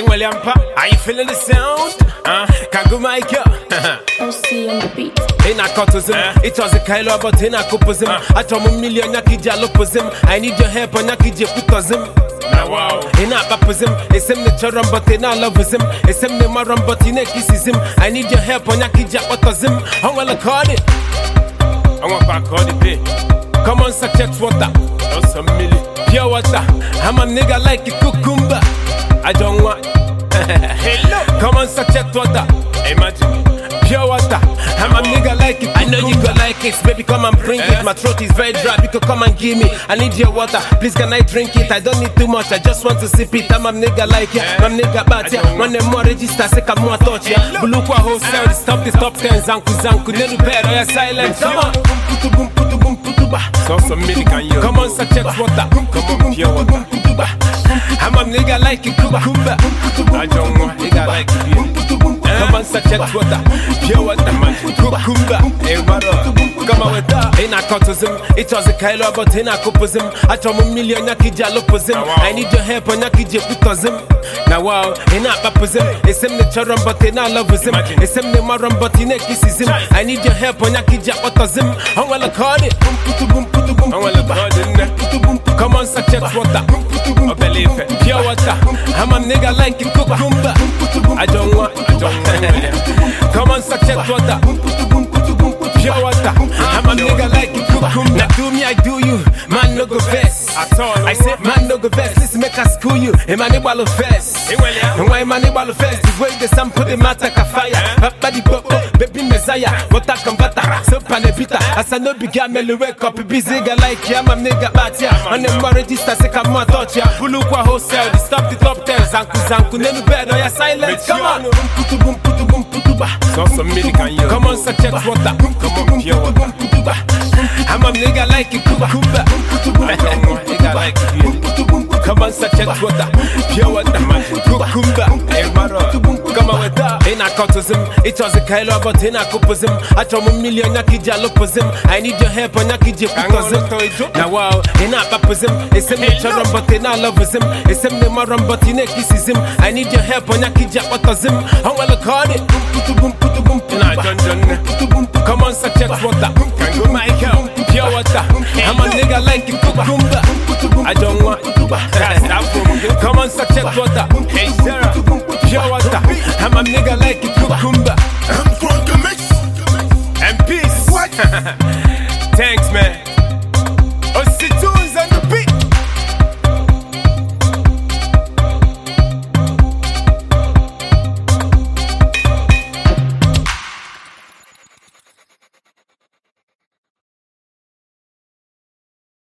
Hey, William Pa, are you feeling the sound? Kangu Michael. OC on the beat. In a cottism, it was a Kylo, but in a copism. I told a million Yaki Jalopasm. I need your help on Yaki Japutasm. Now, wow, in a baptism, it's him the charum, but in a lovism. It's him the marum, but in a kissism. I need your help on Yaki Japatasm. I'm gonna call it. I want back all the day. Come on, sachet water. That's a million. Pure water. I'm a nigga like a cucumber. I don't want. Hello. Come on, sachet water. Imagine. Pure water. I'm a nigga like it. I know you go like it. Baby, come and bring it. My throat is very dry. You can come and give me. I need your water. Please, can I drink it? I don't need too much. I just want to sip it. I'm a nigga like it. I'm a nigga bad ya. When them more register, say come more touch ya. Bulukwa wholesale. Stop the top 10. Zanku zanku. Nelu bed. Or ya silent. Come on. Come on, sachet water. Come on, pure water. I'm a nigga like it. Kumba. I don't want nigga like it. Come on, sachet water. Pure water. Kumba. Hey, what up? Come on with that. In a cottism, it was a Kylo, but in a copism. I told a million Yaki Jalopasm. I need your help on Yaki Japutasm. Now, wow, in a papism, it's him the charum, but in a lovism. It's him the marum, but in a kissism. I need your help on Yaki Japatasm. I'm gonna call it. Come on, sachet water. I believe it. Pure water. I'm a nigga like a cucumber. I don't want. Come on, sachet water. Pure water. I'm a nigga like a cucumber. Now do me, I do you. Man no go vest. I said man no go vest. Let's make us school you. A man no vest. And why man no vest? The way the sun put the matter ka fire. Papa di popo, baby messiah. What I come batter. So panepita. As I know began me wake up. Busy guy like ya. I'm a nigga bat ya. On the more register say come on touch ya. Bulukwa wholesale. Stop the top 10. Zanku nelu bed. Or ya silent. Come on. Come on, sachet water. Come on, pure water. I'm a nigga like it. Kumba. I don't want nigga like it. Come on, sachet water. Pure water. Kumba. Hey, maro. Come on with that. In a cottism, it was a Kylo, but in a copism. I told a million Yaki Jalopasm. I need your help on Yaki Japutasm. Now, wow, in a papism, it's him the charum, but in a lovism. It's him the marum, but in a kissism. I need your help on Yaki Japatasm. I'm gonna call it. Come on, sachet water. Kangu Michael. Pure water. I'm a nigga like a cucumber. I don't want. Come on, sachet water. Hey, Sarah. Pure water. I'm a nigga like a cucumber. I'm from the mix. And peace. What?